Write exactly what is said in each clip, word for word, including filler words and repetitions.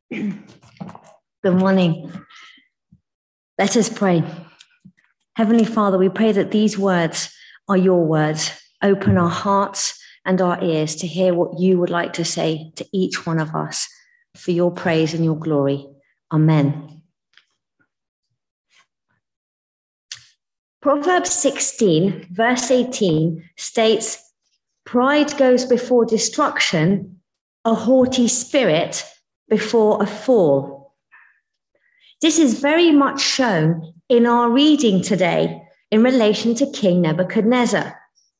Good morning. Let us pray. Heavenly Father, we pray that these words are your words. Open our hearts and our ears to hear what you would like to say to each one of us for your praise and your glory. Amen. Proverbs sixteen, verse eighteen states, "Pride goes before destruction, a haughty spirit before a fall." This is very much shown in our reading today in relation to King Nebuchadnezzar.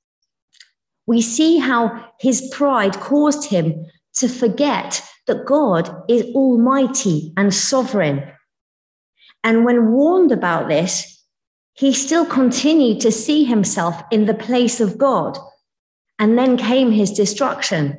We see how his pride caused him to forget that God is almighty and sovereign. And when warned about this, he still continued to see himself in the place of God, and then came his destruction.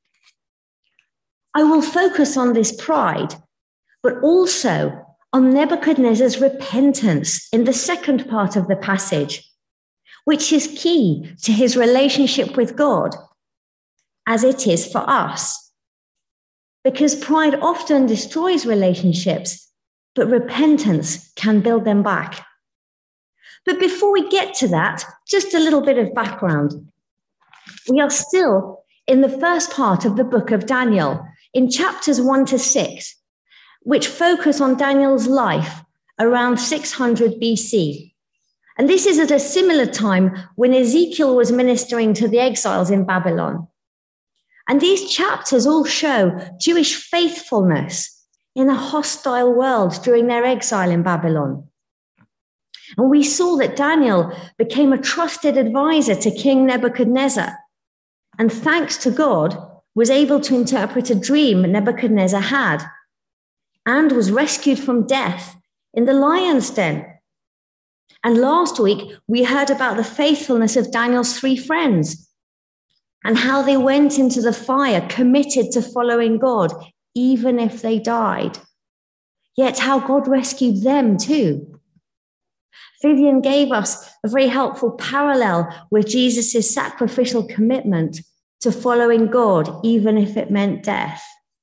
I will focus on this pride, but also on Nebuchadnezzar's repentance in the second part of the passage, which is key to his relationship with God, as it is for us. Because pride often destroys relationships, but repentance can build them back. But before we get to that, just a little bit of background. We are still in the first part of the book of Daniel, in chapters one to six, which focus on Daniel's life around six hundred B C. And this is at a similar time when Ezekiel was ministering to the exiles in Babylon. And these chapters all show Jewish faithfulness in a hostile world during their exile in Babylon. And we saw that Daniel became a trusted advisor to King Nebuchadnezzar, and thanks to God, was able to interpret a dream Nebuchadnezzar had, and was rescued from death in the lion's den. And last week, we heard about the faithfulness of Daniel's three friends and how they went into the fire committed to following God, even if they died. Yet how God rescued them too. Vivian gave us a very helpful parallel with Jesus' sacrificial commitment to following God, even if it meant death.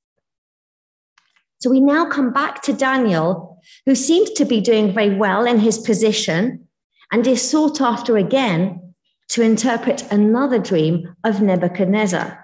So we now come back to Daniel, who seems to be doing very well in his position and is sought after again to interpret another dream of Nebuchadnezzar.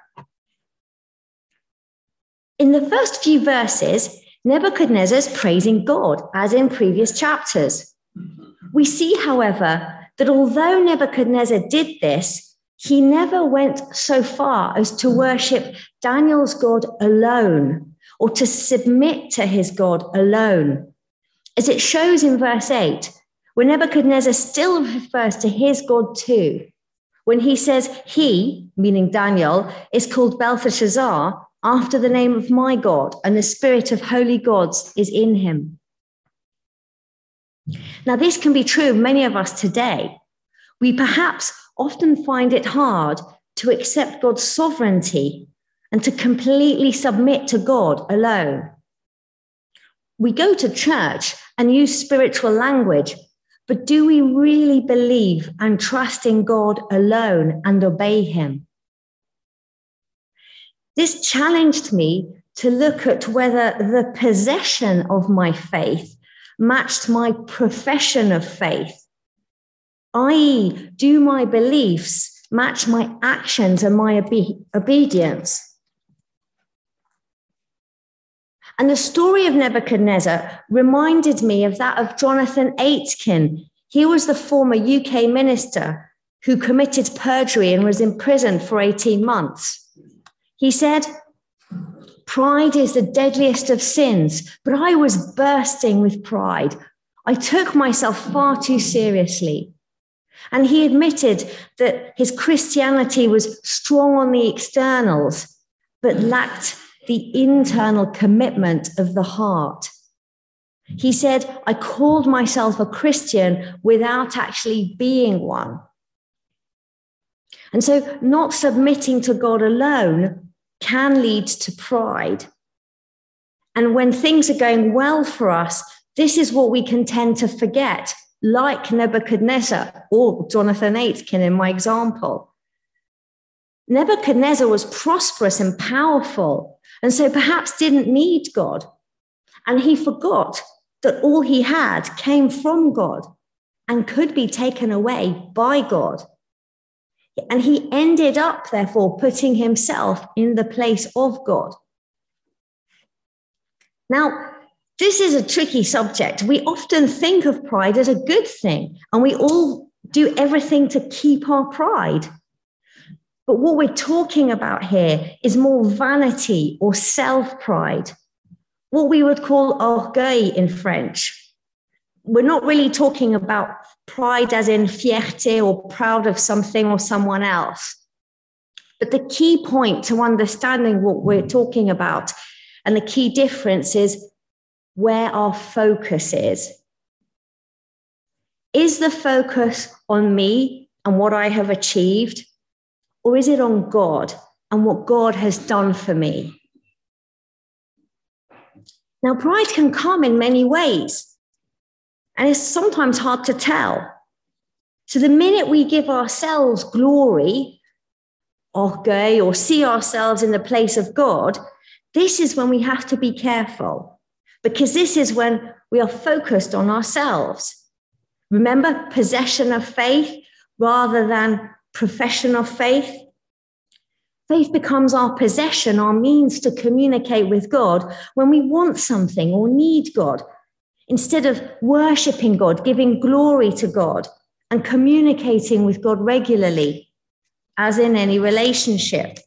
In the first few verses, Nebuchadnezzar is praising God, as in previous chapters. We see, however, that although Nebuchadnezzar did this, he never went so far as to worship Daniel's God alone or to submit to his God alone. As it shows in verse eight, where Nebuchadnezzar still refers to his God too, when he says he, meaning Daniel, is called Belteshazzar after the name of my God, and the spirit of holy gods is in him. Now, this can be true of many of us today. We perhaps often find it hard to accept God's sovereignty and to completely submit to God alone. We go to church and use spiritual language, but do we really believe and trust in God alone and obey him? This challenged me to look at whether the possession of my faith matched my profession of faith, that is, do my beliefs match my actions and my obe- obedience? And the story of Nebuchadnezzar reminded me of that of Jonathan Aitken. He was the former U K minister who committed perjury and was imprisoned for eighteen months. He said, "Pride is the deadliest of sins, but I was bursting with pride. I took myself far too seriously." And he admitted that his Christianity was strong on the externals, but lacked the internal commitment of the heart. He said, "I called myself a Christian without actually being one." And so not submitting to God alone can lead to pride. And when things are going well for us, this is what we can tend to forget, like Nebuchadnezzar or Jonathan Aitken in my example. Nebuchadnezzar was prosperous and powerful, and so perhaps didn't need God. And he forgot that all he had came from God and could be taken away by God. And he ended up, therefore, putting himself in the place of God. Now, this is a tricky subject. We often think of pride as a good thing, and we all do everything to keep our pride. But what we're talking about here is more vanity or self-pride, what we would call orgueil in French. We're not really talking about pride as in fierté or proud of something or someone else. But the key point to understanding what we're talking about and the key difference is where our focus is. Is the focus on me and what I have achieved, or is it on God and what God has done for me? Now, pride can come in many ways, and it's sometimes hard to tell. So the minute we give ourselves glory, orgueil, or see ourselves in the place of God, this is when we have to be careful, because this is when we are focused on ourselves. Remember, possession of faith rather than profession of faith. Faith becomes our possession, our means to communicate with God when we want something or need God, instead of worshiping God, giving glory to God, and communicating with God regularly, as in any relationship.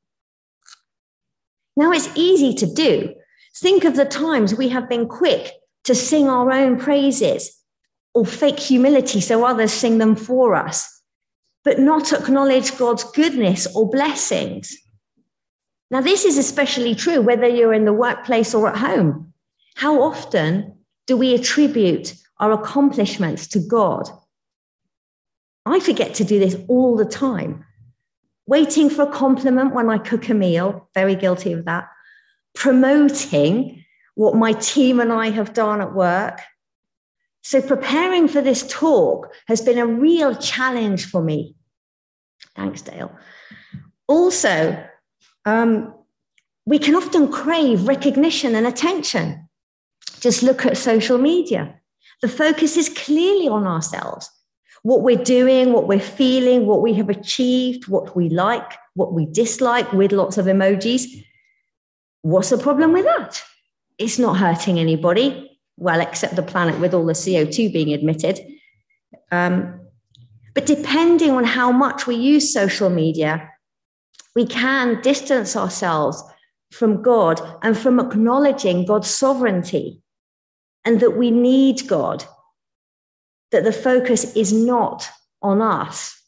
Now, it's easy to do. Think of the times we have been quick to sing our own praises or fake humility so others sing them for us, but not acknowledge God's goodness or blessings. Now, this is especially true whether you're in the workplace or at home. How often do we attribute our accomplishments to God? I forget to do this all the time. Waiting for a compliment when I cook a meal, very guilty of that. Promoting what my team and I have done at work. So preparing for this talk has been a real challenge for me. Thanks, Dale. Also, um, we can often crave recognition and attention. Just look at social media. The focus is clearly on ourselves. What we're doing, what we're feeling, what we have achieved, what we like, what we dislike, with lots of emojis. What's the problem with that? It's not hurting anybody, well, except the planet with all the C O two being emitted. Um, but depending on how much we use social media, we can distance ourselves from God and from acknowledging God's sovereignty and that we need God, that the focus is not on us.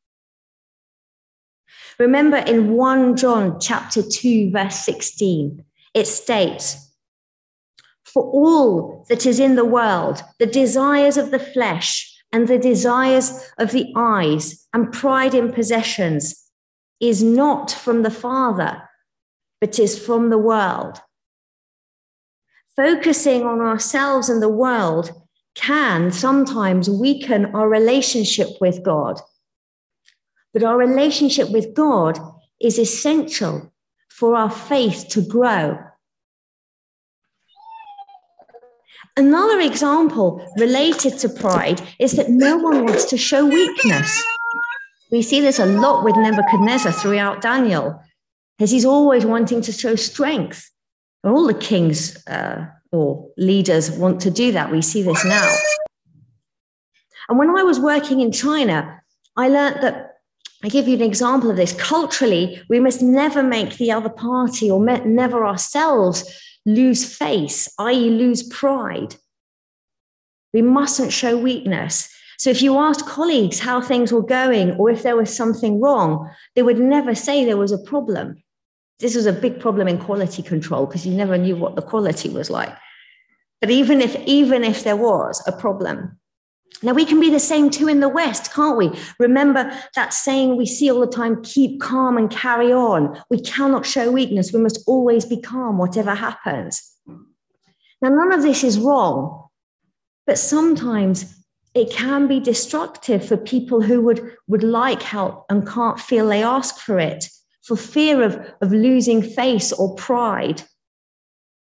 Remember in First John chapter two, verse sixteen, it states, "For all that is in the world, the desires of the flesh and the desires of the eyes and pride in possessions is not from the Father, but is from the world." Focusing on ourselves and the world can sometimes weaken our relationship with God. But our relationship with God is essential for our faith to grow. Another example related to pride is that no one wants to show weakness. We see this a lot with Nebuchadnezzar throughout Daniel, as he's always wanting to show strength. And all the kings uh, or leaders want to do that. We see this now. And when I was working in China, I learned that, I give you an example of this. Culturally, we must never make the other party or never ourselves lose face, that is lose pride. We mustn't show weakness. So if you asked colleagues how things were going or if there was something wrong, they would never say there was a problem. This was a big problem in quality control because you never knew what the quality was like. But even if, even if there was a problem, now we can be the same too in the West, can't we? Remember that saying we see all the time, keep calm and carry on. We cannot show weakness. We must always be calm, whatever happens. Now, none of this is wrong, but sometimes it can be destructive for people who would, would like help and can't feel they ask for it, for fear of, of losing face or pride.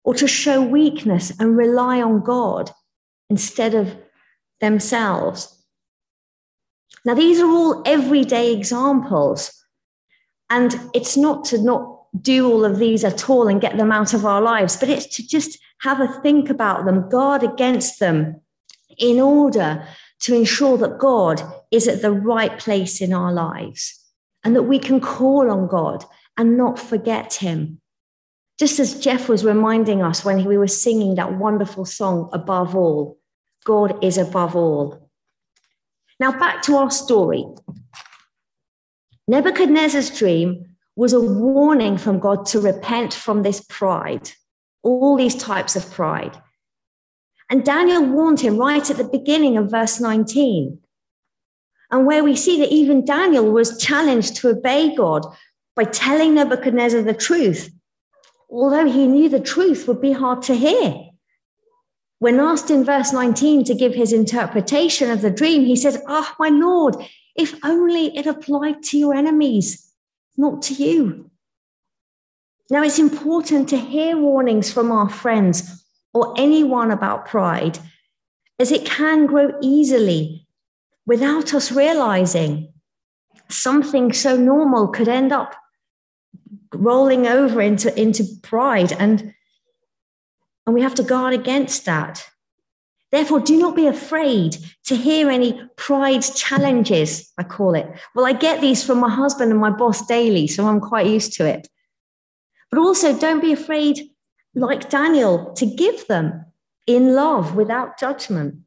or to show weakness and rely on God instead of themselves. Now, these are all everyday examples, and it's not to not do all of these at all and get them out of our lives, but it's to just have a think about them, guard against them, in order to ensure that God is at the right place in our lives and that we can call on God and not forget him. Just as Jeff was reminding us when we were singing that wonderful song, Above All, God is above all. Now back to our story. Nebuchadnezzar's dream was a warning from God to repent from this pride, all these types of pride. And Daniel warned him right at the beginning of verse nineteen. And where we see that even Daniel was challenged to obey God by telling Nebuchadnezzar the truth, although he knew the truth would be hard to hear. When asked in verse nineteen to give his interpretation of the dream, he said, "Ah, oh, my Lord, if only it applied to your enemies, not to you." Now, it's important to hear warnings from our friends or anyone about pride, as it can grow easily without us realizing. Something so normal could end up rolling over into, into pride, and, and we have to guard against that. Therefore, do not be afraid to hear any pride challenges, I call it. Well, I get these from my husband and my boss daily, so I'm quite used to it. But also, don't be afraid, like Daniel, to give them in love without judgment.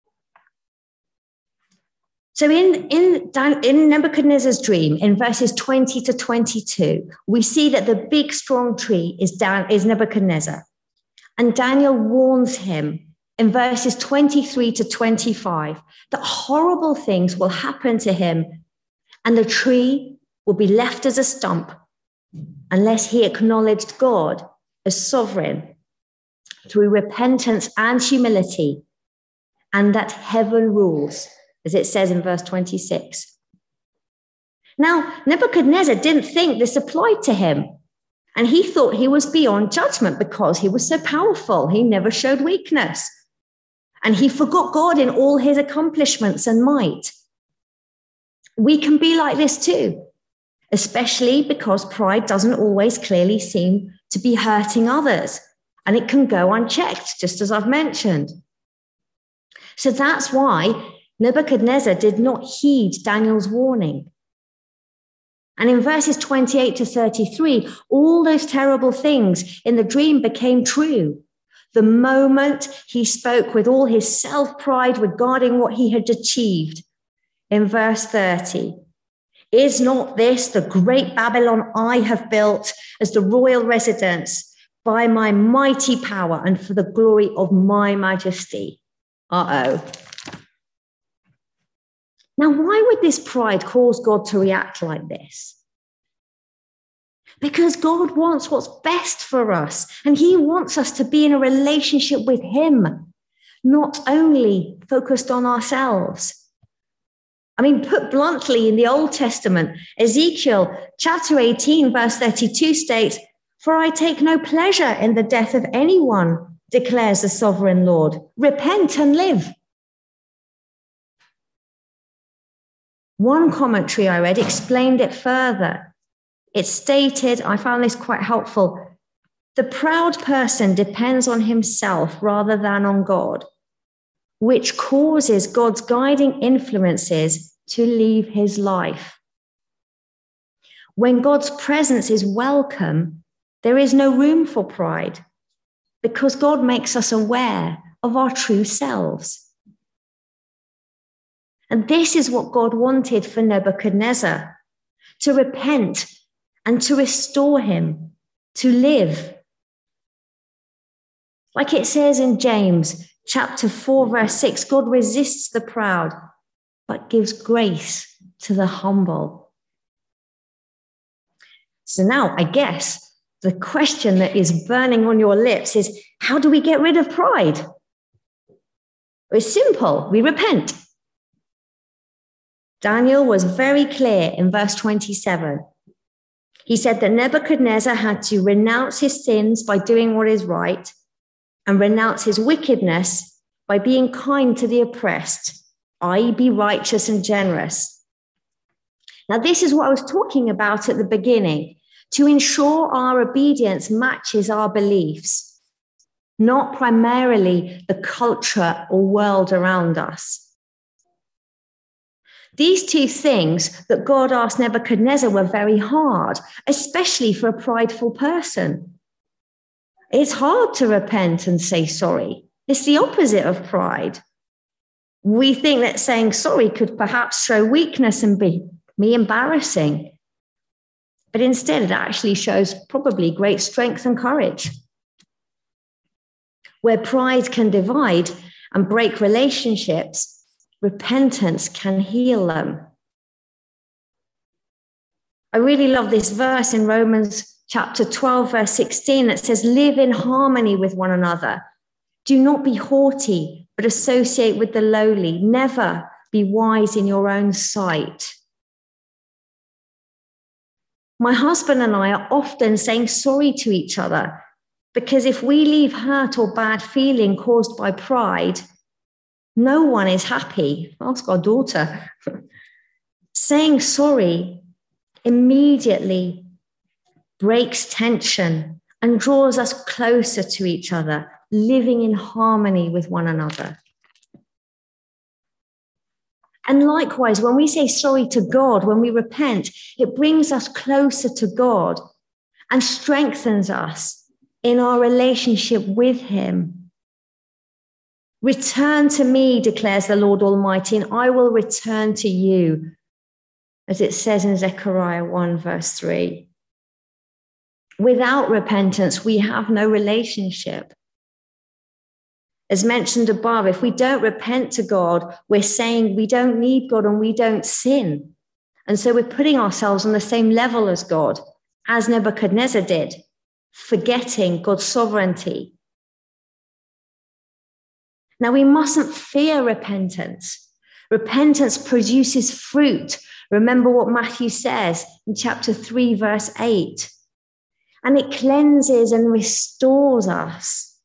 So in, in, in Nebuchadnezzar's dream, in verses twenty to twenty-two, we see that the big, strong tree is, Dan, is Nebuchadnezzar. And Daniel warns him in verses twenty-three to twenty-five that horrible things will happen to him and the tree will be left as a stump unless he acknowledged God as sovereign through repentance and humility, and that heaven rules, as it says in verse twenty-six. Now, Nebuchadnezzar didn't think this applied to him, and he thought he was beyond judgment because he was so powerful. He never showed weakness, and he forgot God in all his accomplishments and might. We can be like this too, especially because pride doesn't always clearly seem to be hurting others, and it can go unchecked, just as I've mentioned. So that's why Nebuchadnezzar did not heed Daniel's warning. And in verses twenty-eight to thirty-three, all those terrible things in the dream became true. The moment he spoke with all his self-pride regarding what he had achieved. In verse thirty, "Is not this the great Babylon I have built as the royal residence by my mighty power and for the glory of my majesty?" Uh-oh. Now, why would this pride cause God to react like this? Because God wants what's best for us, and he wants us to be in a relationship with him, not only focused on ourselves. I mean, put bluntly, in the Old Testament, Ezekiel chapter eighteen, verse thirty-two states, "For I take no pleasure in the death of anyone, declares the sovereign Lord. Repent and live." One commentary I read explained it further. It stated, I found this quite helpful, "The proud person depends on himself rather than on God, which causes God's guiding influences to leave his life. When God's presence is welcome, there is no room for pride because God makes us aware of our true selves." And this is what God wanted for Nebuchadnezzar, to repent and to restore him, to live. Like it says in James chapter four, verse six, God resists the proud, but gives grace to the humble. So now I guess the question that is burning on your lips is, how do we get rid of pride? It's simple, we repent. Daniel was very clear in verse twenty-seven. He said that Nebuchadnezzar had to renounce his sins by doing what is right and renounce his wickedness by being kind to the oppressed, that is be righteous and generous. Now, this is what I was talking about at the beginning, to ensure our obedience matches our beliefs, not primarily the culture or world around us. These two things that God asked Nebuchadnezzar were very hard, especially for a prideful person. It's hard to repent and say sorry. It's the opposite of pride. We think that saying sorry could perhaps show weakness and be, be embarrassing. But instead, it actually shows probably great strength and courage. Where pride can divide and break relationships, repentance can heal them. I really love this verse in Romans chapter twelve, verse sixteen, that says, live in harmony with one another. Do not be haughty, but associate with the lowly. Never be wise in your own sight. My husband and I are often saying sorry to each other, because if we leave hurt or bad feeling caused by pride, no one is happy. Ask our daughter. Saying sorry immediately breaks tension and draws us closer to each other, living in harmony with one another. And likewise, when we say sorry to God, when we repent, it brings us closer to God and strengthens us in our relationship with him. Return to me, declares the Lord Almighty, and I will return to you, as it says in Zechariah one, verse three. Without repentance, we have no relationship. As mentioned above, if we don't repent to God, we're saying we don't need God and we don't sin. And so we're putting ourselves on the same level as God, as Nebuchadnezzar did, forgetting God's sovereignty. Now, we mustn't fear repentance. Repentance produces fruit. Remember what Matthew says in chapter three, verse eight. And it cleanses and restores us.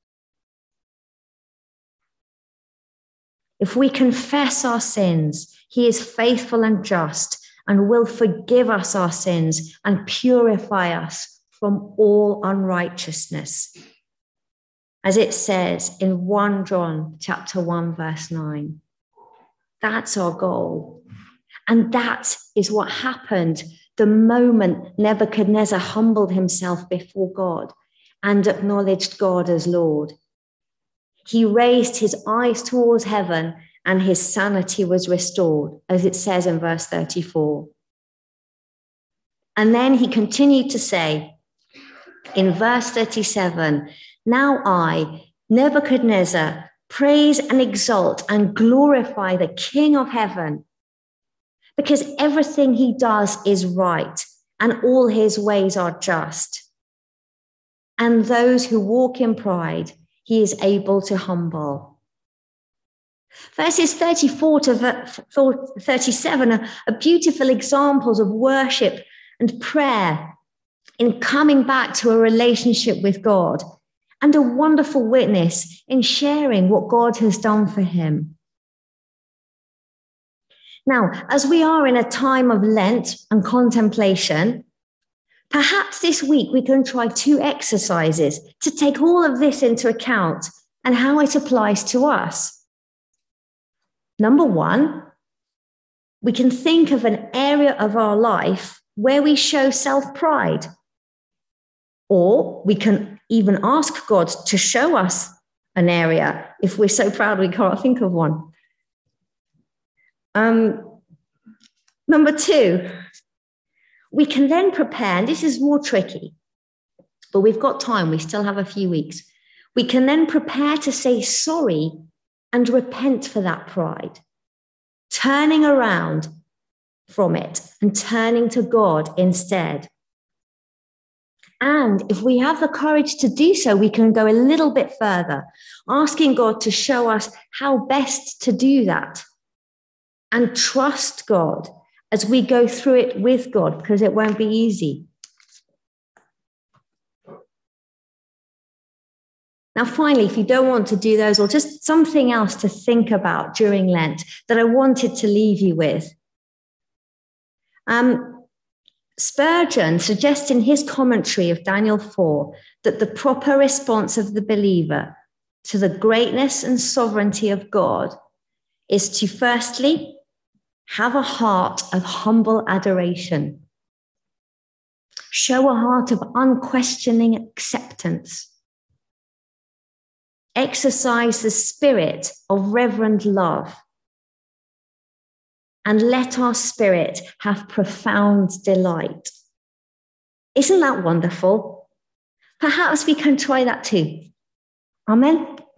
If we confess our sins, he is faithful and just and will forgive us our sins and purify us from all unrighteousness. As it says in First John chapter one, verse nine. That's our goal. And that is what happened the moment Nebuchadnezzar humbled himself before God and acknowledged God as Lord. He raised his eyes towards heaven and his sanity was restored, as it says in verse thirty-four. And then he continued to say in verse thirty-seven, now I, Nebuchadnezzar, praise and exalt and glorify the King of heaven, because everything he does is right and all his ways are just. And those who walk in pride, he is able to humble. Verses thirty-four to thirty-seven are, are beautiful examples of worship and prayer in coming back to a relationship with God, and a wonderful witness in sharing what God has done for him. Now, as we are in a time of Lent and contemplation, perhaps this week we can try two exercises to take all of this into account and how it applies to us. Number one, we can think of an area of our life where we show self-pride. Or we can even ask God to show us an area if we're so proud we can't think of one. Um, number two, we can then prepare, and this is more tricky, but we've got time, we still have a few weeks. We can then prepare to say sorry and repent for that pride, turning around from it and turning to God instead. And if we have the courage to do so, we can go a little bit further, asking God to show us how best to do that and trust God as we go through it with God, because it won't be easy. Now, finally, if you don't want to do those, or just something else to think about during Lent that I wanted to leave you with. Um, Spurgeon suggests in his commentary of Daniel four that the proper response of the believer to the greatness and sovereignty of God is to firstly have a heart of humble adoration, show a heart of unquestioning acceptance, exercise the spirit of reverent love, and let our spirit have profound delight. Isn't that wonderful? Perhaps we can try that too. Amen.